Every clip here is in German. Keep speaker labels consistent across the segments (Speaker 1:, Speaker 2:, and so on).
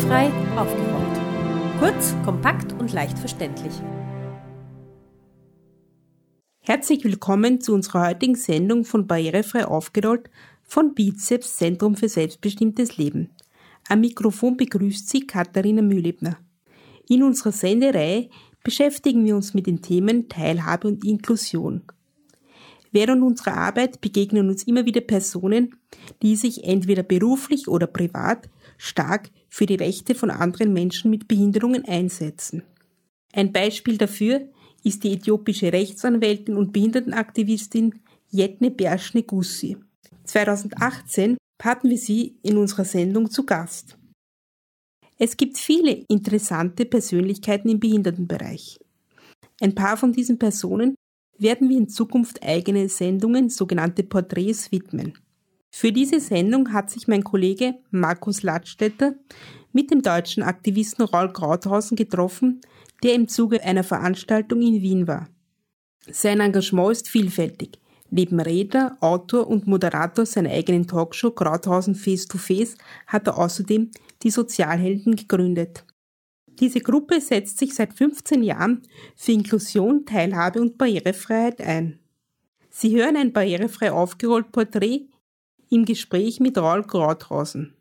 Speaker 1: Barrierefrei aufgerollt. Kurz, kompakt und leicht verständlich.
Speaker 2: Herzlich willkommen zu unserer heutigen Sendung von Barrierefrei aufgerollt von Bizeps Zentrum für selbstbestimmtes Leben. Am Mikrofon begrüßt Sie Katharina Mühlebner. In unserer Sendereihe beschäftigen wir uns mit den Themen Teilhabe und Inklusion. Während unserer Arbeit begegnen uns immer wieder Personen, die sich entweder beruflich oder privat stark für die Rechte von anderen Menschen mit Behinderungen einsetzen. Ein Beispiel dafür ist die äthiopische Rechtsanwältin und Behindertenaktivistin Yetne Bershne Gussi. 2018 hatten wir sie in unserer Sendung zu Gast. Es gibt viele interessante Persönlichkeiten im Behindertenbereich. Ein paar von diesen Personen werden wir in Zukunft eigene Sendungen, sogenannte Porträts, widmen. Für diese Sendung hat sich mein Kollege Markus Ladstätter mit dem deutschen Aktivisten Raul Krauthausen getroffen, der im Zuge einer Veranstaltung in Wien war. Sein Engagement ist vielfältig. Neben Redner, Autor und Moderator seiner eigenen Talkshow Krauthausen Face to Face hat er außerdem die Sozialhelden gegründet. Diese Gruppe setzt sich seit 15 Jahren für Inklusion, Teilhabe und Barrierefreiheit ein. Sie hören ein barrierefrei aufgerollt Porträt im Gespräch mit Raul Krauthausen.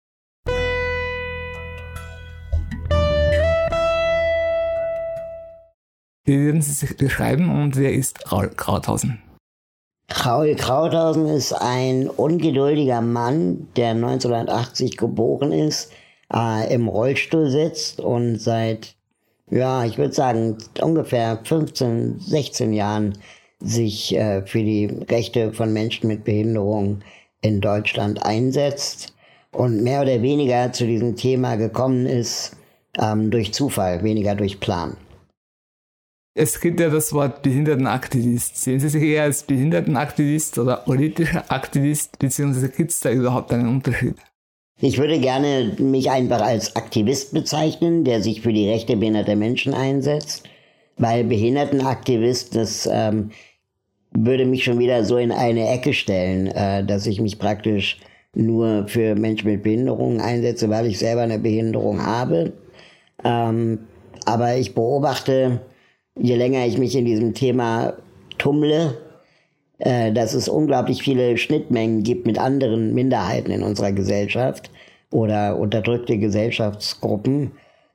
Speaker 3: Wie würden Sie sich beschreiben und wer ist Raul Krauthausen?
Speaker 4: Raul Krauthausen ist ein ungeduldiger Mann, der 1980 geboren ist, im Rollstuhl sitzt und seit, ich würde sagen, ungefähr 15, 16 Jahren sich für die Rechte von Menschen mit Behinderung in Deutschland einsetzt und mehr oder weniger zu diesem Thema gekommen ist durch Zufall, weniger durch Plan.
Speaker 3: Es gibt ja das Wort Behindertenaktivist. Sehen Sie sich eher als Behindertenaktivist oder politischer Aktivist, beziehungsweise gibt es da überhaupt einen Unterschied?
Speaker 4: Ich würde gerne mich einfach als Aktivist bezeichnen, der sich für die Rechte behinderter Menschen einsetzt, weil Behindertenaktivist, das würde mich schon wieder so in eine Ecke stellen, dass ich mich praktisch nur für Menschen mit Behinderungen einsetze, weil ich selber eine Behinderung habe. Aber ich beobachte, je länger ich mich in diesem Thema tummle, dass es unglaublich viele Schnittmengen gibt mit anderen Minderheiten in unserer Gesellschaft oder unterdrückte Gesellschaftsgruppen,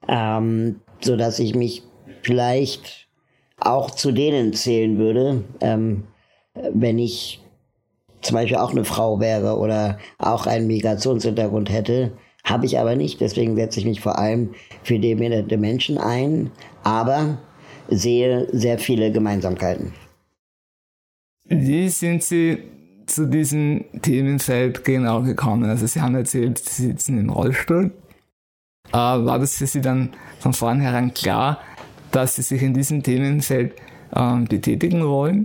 Speaker 4: sodass ich mich vielleicht auch zu denen zählen würde, wenn ich zum Beispiel auch eine Frau wäre oder auch einen Migrationshintergrund hätte, habe ich aber nicht. Deswegen setze ich mich vor allem für behinderte Menschen ein, aber sehe sehr viele Gemeinsamkeiten.
Speaker 3: Wie sind Sie zu diesem Themenfeld genau gekommen? Also Sie haben erzählt, Sie sitzen im Rollstuhl. War das für Sie dann von vornherein klar, dass Sie sich in diesem Themenfeld betätigen wollen?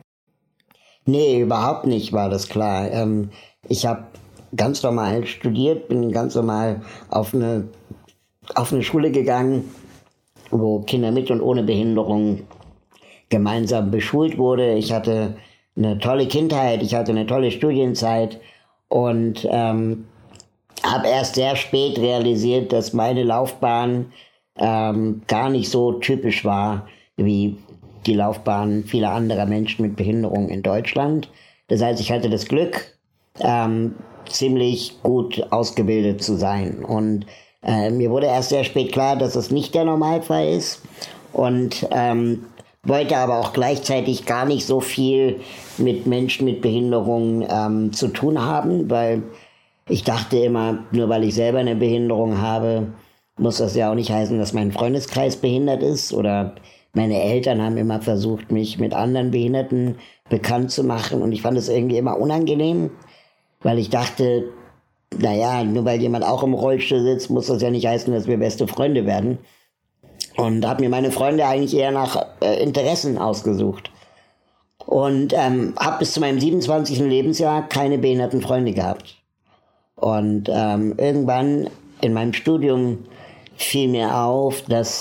Speaker 4: Nee, überhaupt nicht war das klar. Ich habe ganz normal studiert, bin ganz normal auf eine Schule gegangen, wo Kinder mit und ohne Behinderung gemeinsam beschult wurde. Ich hatte eine tolle Kindheit, ich hatte eine tolle Studienzeit und habe erst sehr spät realisiert, dass meine Laufbahn gar nicht so typisch war wie die Laufbahn vieler anderer Menschen mit Behinderung in Deutschland. Das heißt, ich hatte das Glück, ziemlich gut ausgebildet zu sein. Und mir wurde erst sehr spät klar, dass es nicht der Normalfall ist. Und wollte aber auch gleichzeitig gar nicht so viel mit Menschen mit Behinderung zu tun haben, weil ich dachte immer, nur weil ich selber eine Behinderung habe, muss das ja auch nicht heißen, dass mein Freundeskreis behindert ist. Oder meine Eltern haben immer versucht, mich mit anderen Behinderten bekannt zu machen. Und ich fand es irgendwie immer unangenehm, weil ich dachte, nur weil jemand auch im Rollstuhl sitzt, muss das ja nicht heißen, dass wir beste Freunde werden. Und habe mir meine Freunde eigentlich eher nach Interessen ausgesucht. Und habe bis zu meinem 27. Lebensjahr keine behinderten Freunde gehabt. Und irgendwann in meinem Studium fiel mir auf, dass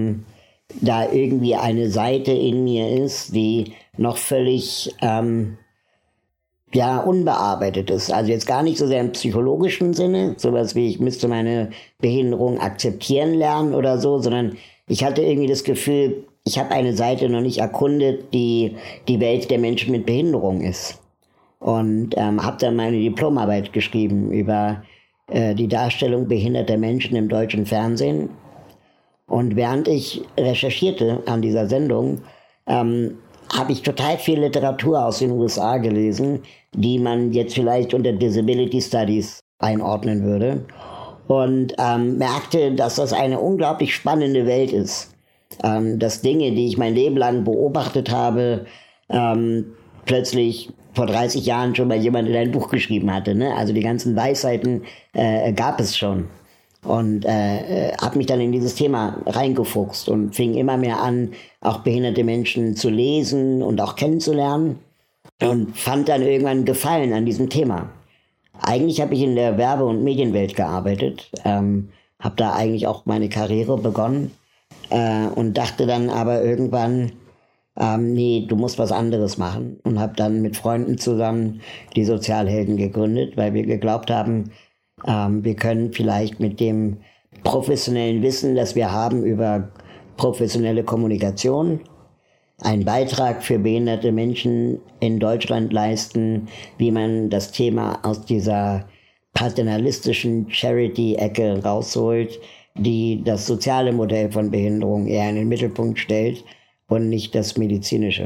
Speaker 4: da irgendwie eine Seite in mir ist, die noch völlig unbearbeitet ist. Also jetzt gar nicht so sehr im psychologischen Sinne, sowas wie ich müsste meine Behinderung akzeptieren lernen oder so, sondern ich hatte irgendwie das Gefühl, ich habe eine Seite noch nicht erkundet, die die Welt der Menschen mit Behinderung ist. Und habe dann meine Diplomarbeit geschrieben über die Darstellung behinderter Menschen im deutschen Fernsehen. Und während ich recherchierte an dieser Sendung, habe ich total viel Literatur aus den USA gelesen, die man jetzt vielleicht unter Disability Studies einordnen würde. Und merkte, dass das eine unglaublich spannende Welt ist. Dass Dinge, die ich mein Leben lang beobachtet habe, plötzlich vor 30 Jahren schon mal jemand in ein Buch geschrieben hatte. Ne? Also die ganzen Weisheiten gab es schon. Und habe mich dann in dieses Thema reingefuchst und fing immer mehr an, auch behinderte Menschen zu lesen und auch kennenzulernen. Und fand dann irgendwann Gefallen an diesem Thema. Eigentlich habe ich in der Werbe- und Medienwelt gearbeitet, habe da eigentlich auch meine Karriere begonnen und dachte dann aber irgendwann, nee, du musst was anderes machen. Und habe dann mit Freunden zusammen die Sozialhelden gegründet, weil wir geglaubt haben, wir können vielleicht mit dem professionellen Wissen, das wir haben über professionelle Kommunikation, einen Beitrag für behinderte Menschen in Deutschland leisten, wie man das Thema aus dieser paternalistischen Charity-Ecke rausholt, die das soziale Modell von Behinderung eher in den Mittelpunkt stellt und nicht das medizinische.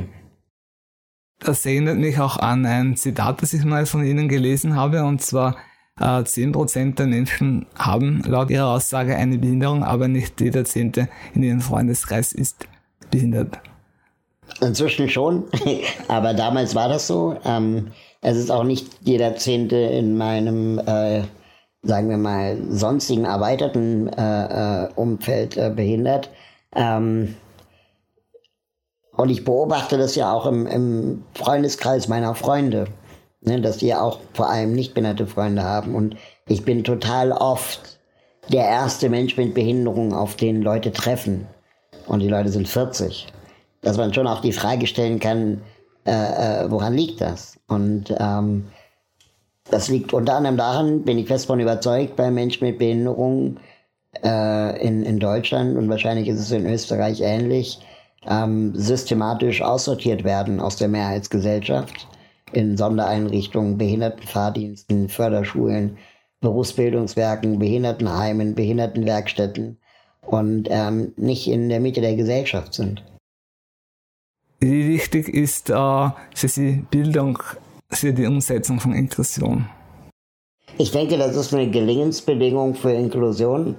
Speaker 3: Das erinnert mich auch an ein Zitat, das ich mal von Ihnen gelesen habe, und zwar 10% der Menschen haben laut Ihrer Aussage eine Behinderung, aber nicht jeder Zehnte in Ihrem Freundeskreis ist behindert.
Speaker 4: Inzwischen schon, aber damals war das so. Es ist auch nicht jeder Zehnte in meinem, sagen wir mal, sonstigen erweiterten Umfeld behindert. Und ich beobachte das ja auch im Freundeskreis meiner Freunde, ne, dass die auch vor allem nicht behinderte Freunde haben. Und ich bin total oft der erste Mensch mit Behinderung, auf den Leute treffen. Und die Leute sind 40. Dass man schon auch die Frage stellen kann, woran liegt das? Und das liegt unter anderem daran, bin ich fest davon überzeugt, bei Menschen mit Behinderung in Deutschland, und wahrscheinlich ist es in Österreich ähnlich, systematisch aussortiert werden aus der Mehrheitsgesellschaft in Sondereinrichtungen, Behindertenfahrdiensten, Förderschulen, Berufsbildungswerken, Behindertenheimen, Behindertenwerkstätten und nicht in der Mitte der Gesellschaft sind.
Speaker 3: Wie wichtig ist für Sie Bildung für die Umsetzung von Inklusion?
Speaker 4: Ich denke, das ist eine Gelingensbedingung für Inklusion,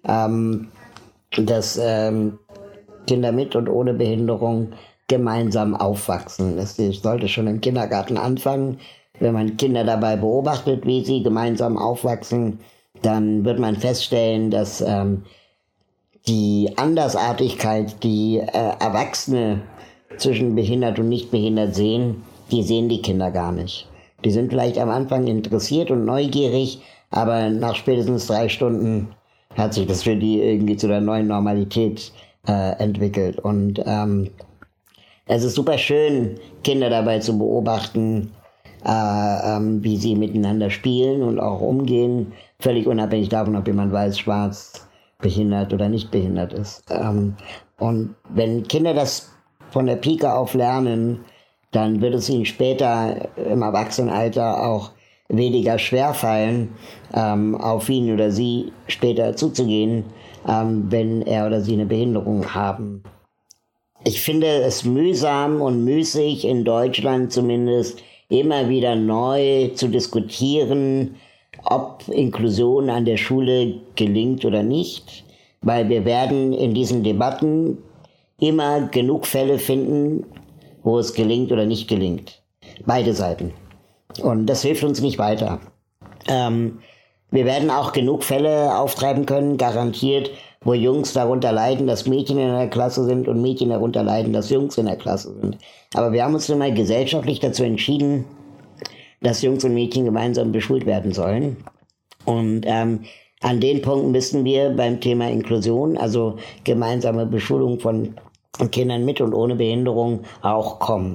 Speaker 4: dass Kinder mit und ohne Behinderung gemeinsam aufwachsen. Das sollte schon im Kindergarten anfangen. Wenn man Kinder dabei beobachtet, wie sie gemeinsam aufwachsen, dann wird man feststellen, dass die Andersartigkeit, die Erwachsene zwischen behindert und nicht behindert sehen, die sehen die Kinder gar nicht. Die sind vielleicht am Anfang interessiert und neugierig, aber nach spätestens 3 Stunden hat sich das für die irgendwie zu der neuen Normalität entwickelt. Und es ist super schön, Kinder dabei zu beobachten, wie sie miteinander spielen und auch umgehen, völlig unabhängig davon, ob jemand weiß, schwarz, behindert oder nicht behindert ist. Und wenn Kinder das von der Pike auf lernen, dann wird es ihnen später im Erwachsenenalter auch weniger schwerfallen, auf ihn oder sie später zuzugehen, wenn er oder sie eine Behinderung haben. Ich finde es mühsam und müßig, in Deutschland zumindest immer wieder neu zu diskutieren, ob Inklusion an der Schule gelingt oder nicht, weil wir werden in diesen Debatten immer genug Fälle finden, wo es gelingt oder nicht gelingt. Beide Seiten. Und das hilft uns nicht weiter. Wir werden auch genug Fälle auftreiben können, garantiert, wo Jungs darunter leiden, dass Mädchen in der Klasse sind und Mädchen darunter leiden, dass Jungs in der Klasse sind. Aber wir haben uns nun mal gesellschaftlich dazu entschieden, dass Jungs und Mädchen gemeinsam beschult werden sollen. Und an den Punkten müssen wir beim Thema Inklusion, also gemeinsame Beschulung von Kindern mit und ohne Behinderung, auch kommen.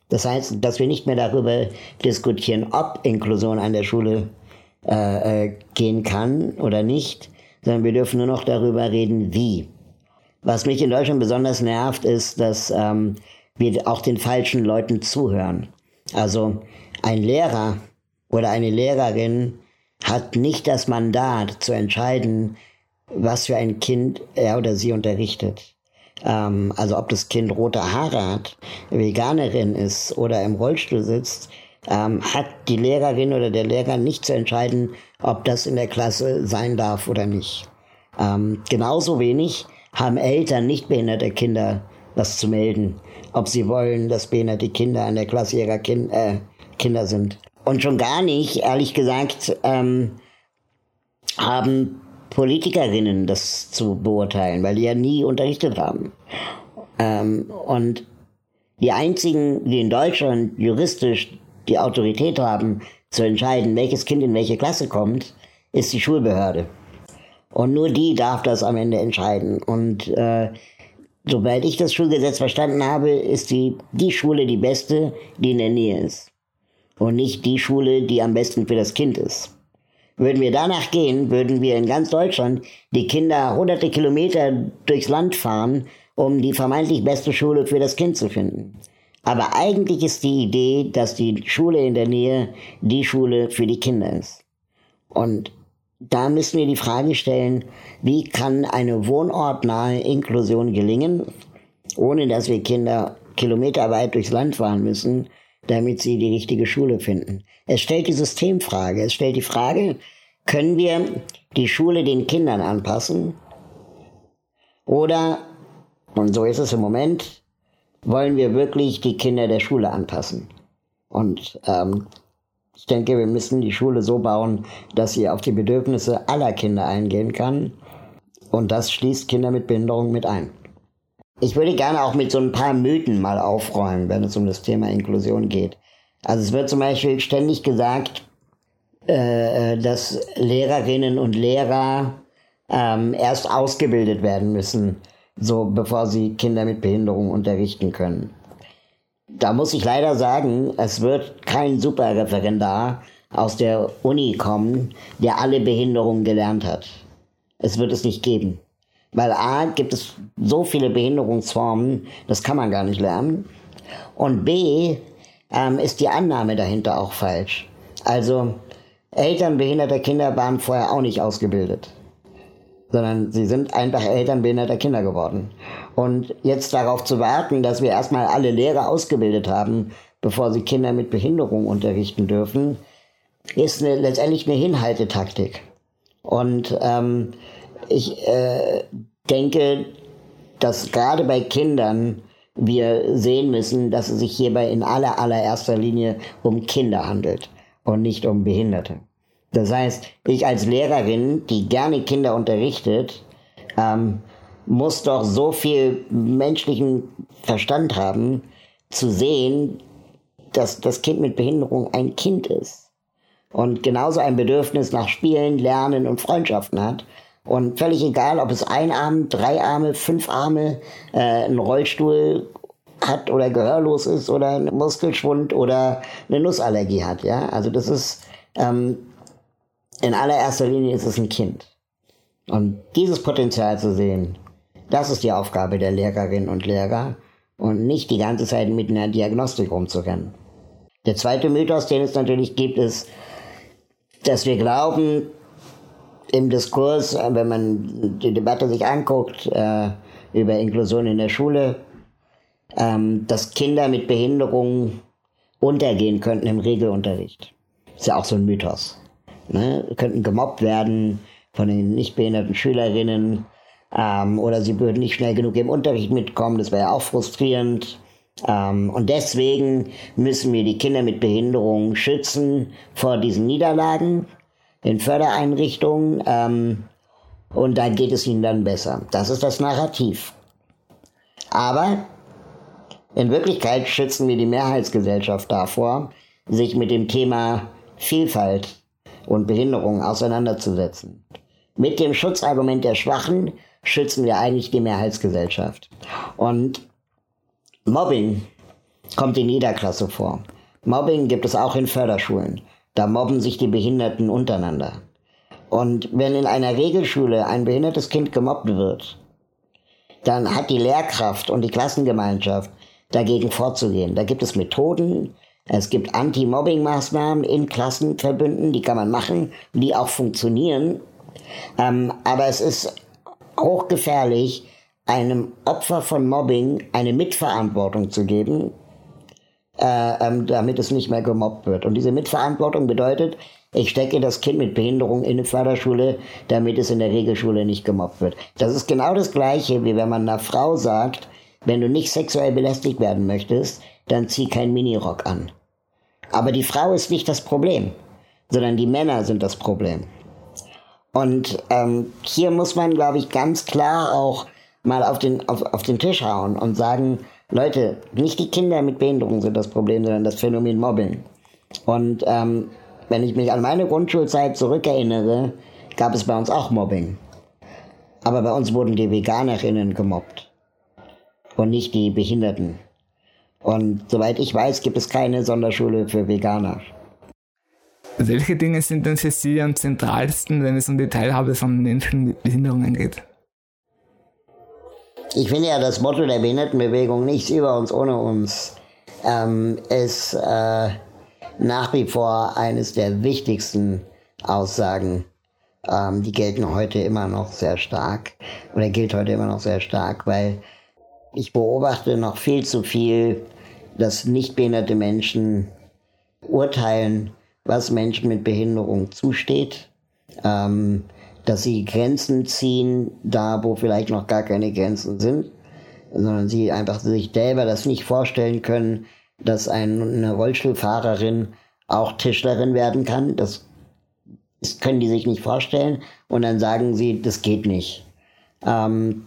Speaker 4: Das heißt, dass wir nicht mehr darüber diskutieren, ob Inklusion an der Schule gehen kann oder nicht, sondern wir dürfen nur noch darüber reden, wie. Was mich in Deutschland besonders nervt, ist, dass wir auch den falschen Leuten zuhören. Also ein Lehrer oder eine Lehrerin hat nicht das Mandat zu entscheiden, was für ein Kind er oder sie unterrichtet. Also ob das Kind rote Haare hat, Veganerin ist oder im Rollstuhl sitzt, hat die Lehrerin oder der Lehrer nicht zu entscheiden, ob das in der Klasse sein darf oder nicht. Genauso wenig haben Eltern nicht behinderter Kinder was zu melden, ob sie wollen, dass behinderte Kinder an der Klasse ihrer Kinder sind. Und schon gar nicht, ehrlich gesagt, haben Politikerinnen das zu beurteilen, weil die ja nie unterrichtet haben. Und die einzigen, die in Deutschland juristisch die Autorität haben, zu entscheiden, welches Kind in welche Klasse kommt, ist die Schulbehörde. Und nur die darf das am Ende entscheiden. Und soweit ich das Schulgesetz verstanden habe, ist die Schule die beste, die in der Nähe ist. Und nicht die Schule, die am besten für das Kind ist. Würden wir danach gehen, würden wir in ganz Deutschland die Kinder hunderte Kilometer durchs Land fahren, um die vermeintlich beste Schule für das Kind zu finden. Aber eigentlich ist die Idee, dass die Schule in der Nähe die Schule für die Kinder ist. Und da müssen wir die Frage stellen, wie kann eine wohnortnahe Inklusion gelingen, ohne dass wir Kinder kilometerweit durchs Land fahren müssen, damit sie die richtige Schule finden. Es stellt die Systemfrage. Es stellt die Frage, können wir die Schule den Kindern anpassen? Oder, und so ist es im Moment, wollen wir wirklich die Kinder der Schule anpassen? Und ich denke, wir müssen die Schule so bauen, dass sie auf die Bedürfnisse aller Kinder eingehen kann. Und das schließt Kinder mit Behinderung mit ein. Ich würde gerne auch mit so ein paar Mythen mal aufräumen, wenn es um das Thema Inklusion geht. Also es wird zum Beispiel ständig gesagt, dass Lehrerinnen und Lehrer erst ausgebildet werden müssen, so bevor sie Kinder mit Behinderung unterrichten können. Da muss ich leider sagen, es wird kein Superreferendar aus der Uni kommen, der alle Behinderungen gelernt hat. Es wird es nicht geben. Weil A, gibt es so viele Behinderungsformen, das kann man gar nicht lernen. Und B, ist die Annahme dahinter auch falsch. Also Eltern behinderter Kinder waren vorher auch nicht ausgebildet, sondern sie sind einfach Eltern behinderter Kinder geworden. Und jetzt darauf zu warten, dass wir erstmal alle Lehrer ausgebildet haben, bevor sie Kinder mit Behinderung unterrichten dürfen, ist letztendlich eine Hinhaltetaktik. Und ich denke, dass gerade bei Kindern wir sehen müssen, dass es sich hierbei in allererster Linie um Kinder handelt und nicht um Behinderte. Das heißt, ich als Lehrerin, die gerne Kinder unterrichtet, muss doch so viel menschlichen Verstand haben, zu sehen, dass das Kind mit Behinderung ein Kind ist und genauso ein Bedürfnis nach Spielen, Lernen und Freundschaften hat. Und völlig egal, ob es ein Arm, 3 Arme, 5 Arme, einen Rollstuhl hat oder gehörlos ist oder einen Muskelschwund oder eine Nussallergie hat. Ja? Also das ist, in allererster Linie ist es ein Kind. Und dieses Potenzial zu sehen, das ist die Aufgabe der Lehrerinnen und Lehrer und nicht die ganze Zeit mit einer Diagnostik rumzurennen. Der zweite Mythos, den es natürlich gibt, ist, dass wir glauben, im Diskurs, wenn man die Debatte sich anguckt über Inklusion in der Schule, dass Kinder mit Behinderungen untergehen könnten im Regelunterricht. Ist ja auch so ein Mythos. Ne? Könnten gemobbt werden von den nicht behinderten Schülerinnen oder sie würden nicht schnell genug im Unterricht mitkommen, das wäre ja auch frustrierend. Und deswegen müssen wir die Kinder mit Behinderungen schützen vor diesen Niederlagen in Fördereinrichtungen und da geht es ihnen dann besser. Das ist das Narrativ. Aber in Wirklichkeit schützen wir die Mehrheitsgesellschaft davor, sich mit dem Thema Vielfalt und Behinderung auseinanderzusetzen. Mit dem Schutzargument der Schwachen schützen wir eigentlich die Mehrheitsgesellschaft. Und Mobbing kommt in jeder Klasse vor. Mobbing gibt es auch in Förderschulen. Da mobben sich die Behinderten untereinander. Und wenn in einer Regelschule ein behindertes Kind gemobbt wird, dann hat die Lehrkraft und die Klassengemeinschaft dagegen vorzugehen. Da gibt es Methoden, es gibt Anti-Mobbing-Maßnahmen in Klassenverbünden, die kann man machen, die auch funktionieren. Aber es ist hochgefährlich, einem Opfer von Mobbing eine Mitverantwortung zu geben, damit es nicht mehr gemobbt wird. Und diese Mitverantwortung bedeutet, ich stecke das Kind mit Behinderung in eine Förderschule, damit es in der Regelschule nicht gemobbt wird. Das ist genau das Gleiche, wie wenn man einer Frau sagt, wenn du nicht sexuell belästigt werden möchtest, dann zieh keinen Minirock an. Aber die Frau ist nicht das Problem, sondern die Männer sind das Problem. Und hier muss man, glaube ich, ganz klar auch mal auf den Tisch hauen und sagen, Leute, nicht die Kinder mit Behinderung sind das Problem, sondern das Phänomen Mobbing. Und wenn ich mich an meine Grundschulzeit zurückerinnere, gab es bei uns auch Mobbing. Aber bei uns wurden die VeganerInnen gemobbt und nicht die Behinderten. Und soweit ich weiß, gibt es keine Sonderschule für Veganer.
Speaker 3: Welche Dinge sind denn für Sie am zentralsten, wenn es um die Teilhabe von Menschen mit Behinderungen geht?
Speaker 4: Ich finde ja, das Motto der Behindertenbewegung, nichts über uns ohne uns, ist nach wie vor eines der wichtigsten Aussagen. Die gelten heute immer noch sehr stark, oder gilt heute immer noch sehr stark, weil ich beobachte noch viel zu viel, dass nichtbehinderte Menschen urteilen, was Menschen mit Behinderung zusteht, dass sie Grenzen ziehen, da wo vielleicht noch gar keine Grenzen sind, sondern sie einfach sich selber das nicht vorstellen können, dass eine Rollstuhlfahrerin auch Tischlerin werden kann. Das können die sich nicht vorstellen und dann sagen sie, das geht nicht. Dann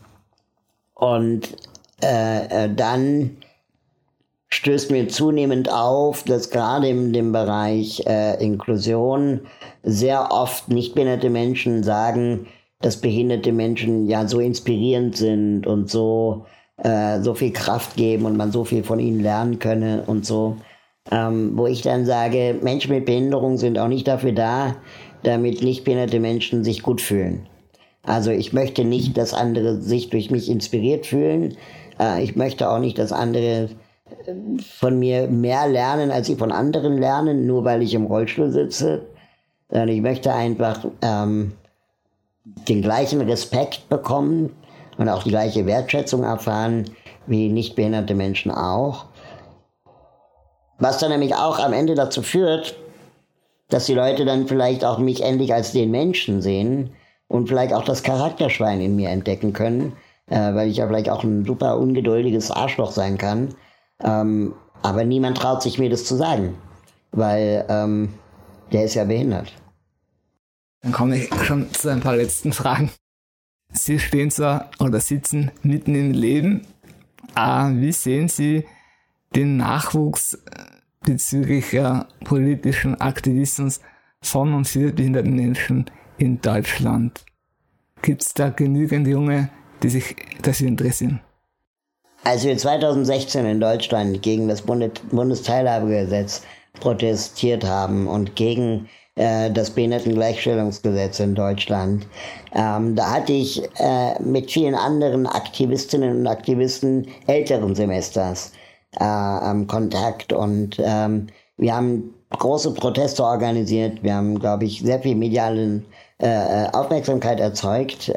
Speaker 4: stößt mir zunehmend auf, dass gerade in dem Bereich Inklusion sehr oft nichtbehinderte Menschen sagen, dass behinderte Menschen ja so inspirierend sind und so viel Kraft geben und man so viel von ihnen lernen könne und so. Wo ich dann sage, Menschen mit Behinderung sind auch nicht dafür da, damit nichtbehinderte Menschen sich gut fühlen. Also ich möchte nicht, dass andere sich durch mich inspiriert fühlen. Ich möchte auch nicht, dass andere von mir mehr lernen, als sie von anderen lernen, nur weil ich im Rollstuhl sitze. Ich möchte einfach den gleichen Respekt bekommen und auch die gleiche Wertschätzung erfahren, wie nichtbehinderte Menschen auch. Was dann nämlich auch am Ende dazu führt, dass die Leute dann vielleicht auch mich endlich als den Menschen sehen und vielleicht auch das Charakterschwein in mir entdecken können, weil ich ja vielleicht auch ein super ungeduldiges Arschloch sein kann. Aber niemand traut sich mir das zu sagen, weil der ist ja behindert.
Speaker 3: Dann komme ich schon zu ein paar letzten Fragen. Sie stehen zwar oder sitzen mitten im Leben. Wie sehen Sie den Nachwuchs bezüglich politischen Aktivismus von und für behinderte Menschen in Deutschland? Gibt es da genügend Junge, die sich dafür interessieren?
Speaker 4: Als wir 2016 in Deutschland gegen das Bundesteilhabegesetz protestiert haben und gegen das Behindertengleichstellungsgesetz in Deutschland, da hatte ich mit vielen anderen Aktivistinnen und Aktivisten älteren Semesters Kontakt und wir haben große Proteste organisiert, wir haben, glaube ich, sehr viel mediale Aufmerksamkeit erzeugt.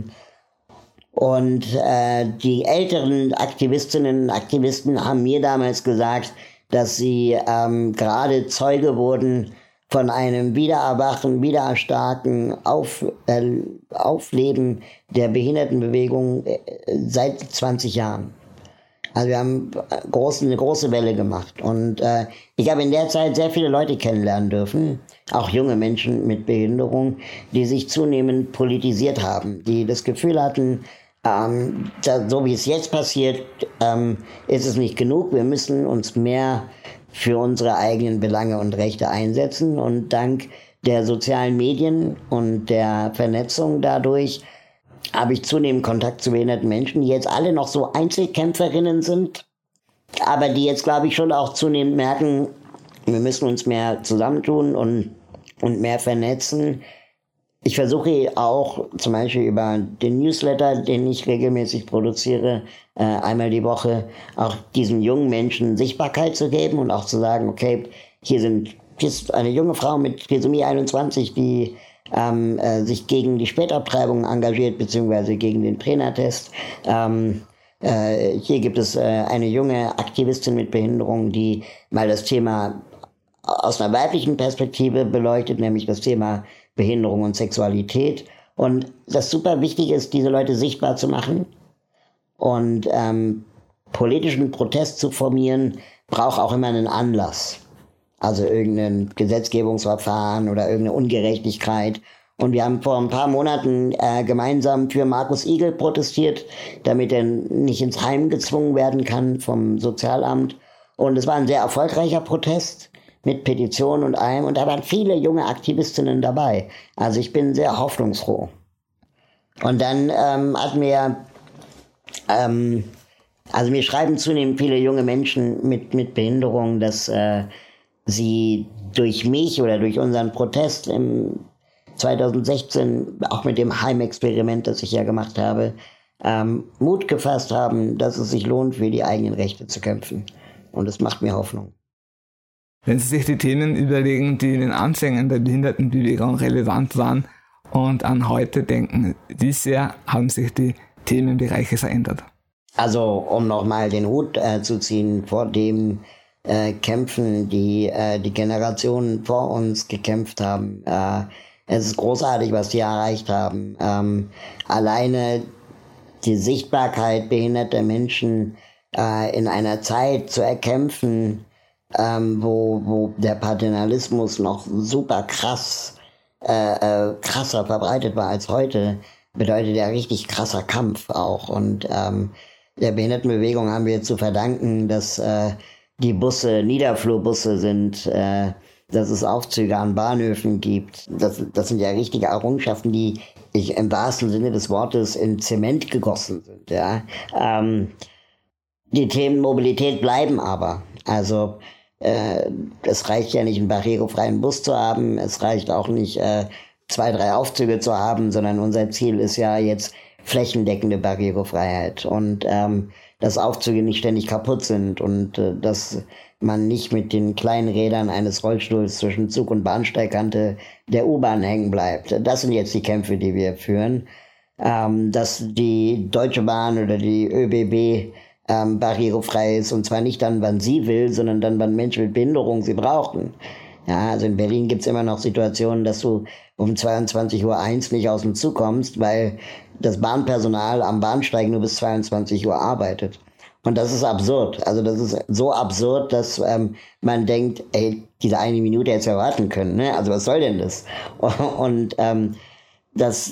Speaker 4: Und die älteren Aktivistinnen und Aktivisten haben mir damals gesagt, dass sie gerade Zeuge wurden von einem Wiedererwachen, Wiedererstarken, Aufleben der Behindertenbewegung seit 20 Jahren. Also wir haben eine große Welle gemacht. Und ich habe in der Zeit sehr viele Leute kennenlernen dürfen, auch junge Menschen mit Behinderung, die sich zunehmend politisiert haben, die das Gefühl hatten, so wie es jetzt passiert, ist es nicht genug. Wir müssen uns mehr für unsere eigenen Belange und Rechte einsetzen. Und dank der sozialen Medien und der Vernetzung dadurch habe ich zunehmend Kontakt zu behinderten Menschen, die jetzt alle noch so Einzelkämpferinnen sind, aber die jetzt, glaube ich, schon auch zunehmend merken, wir müssen uns mehr zusammentun und mehr vernetzen. Ich versuche auch zum Beispiel über den Newsletter, den ich regelmäßig produziere, einmal die Woche, auch diesen jungen Menschen Sichtbarkeit zu geben und auch zu sagen, okay, hier ist eine junge Frau mit Trisomie 21, die sich gegen die Spätabtreibung engagiert, beziehungsweise gegen den Pränattest. Hier gibt es eine junge Aktivistin mit Behinderung, die mal das Thema aus einer weiblichen Perspektive beleuchtet, nämlich das Thema Behinderung und Sexualität. Und das super wichtig ist, diese Leute sichtbar zu machen und politischen Protest zu formieren, braucht auch immer einen Anlass. Also irgendein Gesetzgebungsverfahren oder irgendeine Ungerechtigkeit. Und wir haben vor ein paar Monaten gemeinsam für Markus Igel protestiert, damit er nicht ins Heim gezwungen werden kann vom Sozialamt. Und es war ein sehr erfolgreicher Protest mit Petitionen und allem. Und da waren viele junge Aktivistinnen dabei. Also ich bin sehr hoffnungsfroh. Und dann hatten wir, also mir schreiben zunehmend viele junge Menschen mit Behinderung, dass sie durch mich oder durch unseren Protest im 2016, auch mit dem Heimexperiment, das ich ja gemacht habe, Mut gefasst haben, dass es sich lohnt, für die eigenen Rechte zu kämpfen. Und das macht mir Hoffnung.
Speaker 3: Wenn Sie sich die Themen überlegen, die in den Anfängen der Behindertenbewegung relevant waren und an heute denken, wie sehr haben sich die Themenbereiche verändert? Also,
Speaker 4: um nochmal den Hut zu ziehen vor dem Kämpfen, die Generationen vor uns gekämpft haben. Es ist großartig, was die erreicht haben. Alleine die Sichtbarkeit behinderter Menschen in einer Zeit zu erkämpfen, wo der Paternalismus noch super krasser verbreitet war als heute, bedeutet ja richtig krasser Kampf auch. Und der Behindertenbewegung haben wir zu verdanken, dass die Busse Niederflurbusse sind, dass es Aufzüge an Bahnhöfen gibt. Das sind ja richtige Errungenschaften, die im wahrsten Sinne des Wortes in Zement gegossen sind. Ja. Die Themen Mobilität bleiben aber. Also es reicht ja nicht, einen barrierefreien Bus zu haben, es reicht auch nicht, 2, 3 Aufzüge zu haben, sondern unser Ziel ist ja jetzt flächendeckende Barrierefreiheit und dass Aufzüge nicht ständig kaputt sind und dass man nicht mit den kleinen Rädern eines Rollstuhls zwischen Zug- und Bahnsteigkante der U-Bahn hängen bleibt. Das sind jetzt die Kämpfe, die wir führen. Dass die Deutsche Bahn oder die ÖBB barrierefrei ist, und zwar nicht dann, wann sie will, sondern dann, wann Menschen mit Behinderung sie brauchen. Ja, also in Berlin gibt's immer noch Situationen, dass du um 22:01 Uhr nicht aus dem Zug kommst, weil das Bahnpersonal am Bahnsteig nur bis 22 Uhr arbeitet. Und das ist absurd. Also das ist so absurd, dass man denkt, ey, diese eine Minute hätte es ja warten können. Ne? Also was soll denn das? Und dass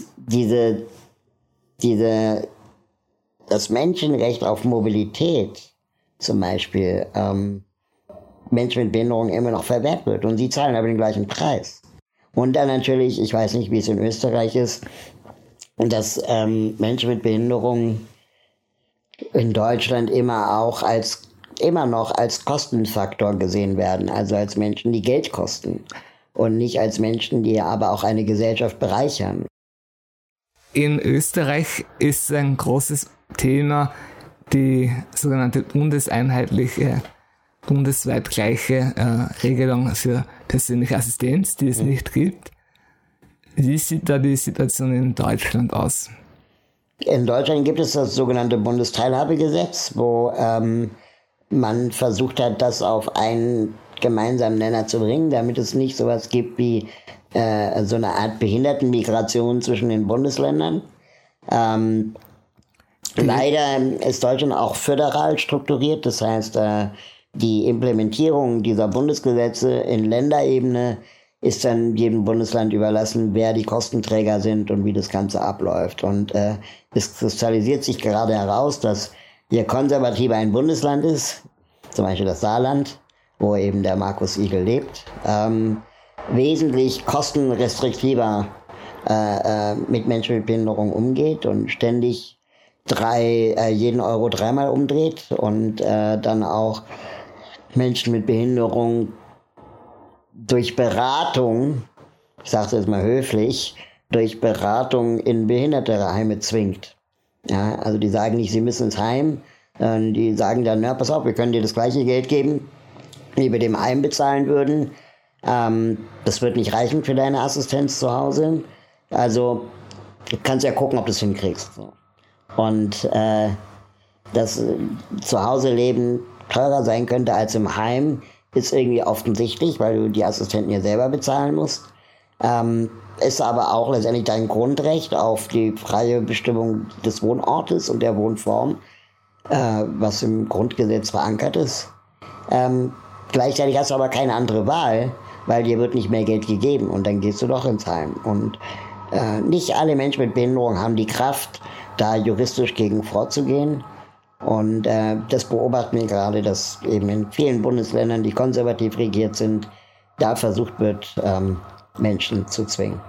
Speaker 4: das Menschenrecht auf Mobilität zum Beispiel Menschen mit Behinderung immer noch verwehrt wird. Und sie zahlen aber den gleichen Preis. Und dann natürlich, ich weiß nicht, wie es in Österreich ist, dass Menschen mit Behinderung in Deutschland immer noch als Kostenfaktor gesehen werden. Also als Menschen, die Geld kosten. Und nicht als Menschen, die aber auch eine Gesellschaft bereichern.
Speaker 3: In Österreich ist ein großes Thema die sogenannte bundeseinheitliche, bundesweit gleiche Regelung für persönliche Assistenz, die es nicht gibt. Wie sieht da die Situation in Deutschland aus?
Speaker 4: In Deutschland gibt es das sogenannte Bundesteilhabegesetz, wo man versucht hat, das auf einen gemeinsamen Nenner zu bringen, damit es nicht sowas gibt wie so eine Art Behindertenmigration zwischen den Bundesländern. Leider ist Deutschland auch föderal strukturiert, das heißt, die Implementierung dieser Bundesgesetze in Länderebene ist dann jedem Bundesland überlassen, wer die Kostenträger sind und wie das Ganze abläuft. Und es kristallisiert sich gerade heraus, dass je konservativer ein Bundesland ist, zum Beispiel das Saarland, wo eben der Markus Igel lebt, wesentlich kostenrestriktiver mit Menschen mit Behinderung umgeht und ständig jeden Euro dreimal umdreht und dann auch Menschen mit Behinderung durch Beratung, ich sage es jetzt mal höflich, durch Beratung in Behindertenheime zwingt. Ja, also die sagen nicht, sie müssen ins Heim, die sagen dann, na, pass auf, wir können dir das gleiche Geld geben, wie wir dem Heim bezahlen würden. Das wird nicht reichen für deine Assistenz zu Hause. Also du kannst ja gucken, ob du es hinkriegst. Und dass zu Hause leben teurer sein könnte als im Heim, ist irgendwie offensichtlich, weil du die Assistenten ja selber bezahlen musst. Ist aber auch letztendlich dein Grundrecht auf die freie Bestimmung des Wohnortes und der Wohnform, was im Grundgesetz verankert ist. Gleichzeitig hast du aber keine andere Wahl, weil dir wird nicht mehr Geld gegeben und dann gehst du doch ins Heim. Und nicht alle Menschen mit Behinderung haben die Kraft, da juristisch gegen vorzugehen. Und das beobachten wir gerade, dass eben in vielen Bundesländern, die konservativ regiert sind, da versucht wird, Menschen zu zwingen.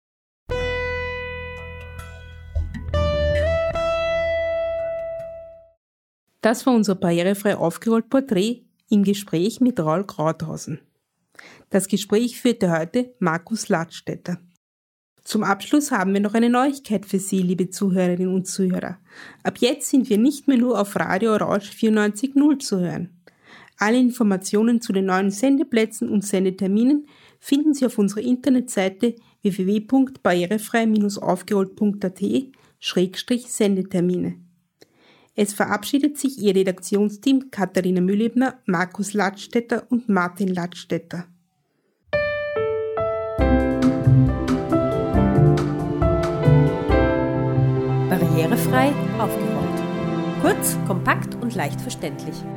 Speaker 2: Das war unser barrierefrei aufgerollt Porträt im Gespräch mit Raul Krauthausen. Das Gespräch führte heute Markus Ladstätter. Zum Abschluss haben wir noch eine Neuigkeit für Sie, liebe Zuhörerinnen und Zuhörer. Ab jetzt sind wir nicht mehr nur auf Radio Rausch 94.0 zu hören. Alle Informationen zu den neuen Sendeplätzen und Sendeterminen finden Sie auf unserer Internetseite www.barrierefrei-aufgerollt.at/Sendetermine. Es verabschiedet sich Ihr Redaktionsteam Katharina Mühlebner, Markus Ladstätter und Martin Ladstätter.
Speaker 1: Barrierefrei aufgerollt. Kurz, kompakt und leicht verständlich.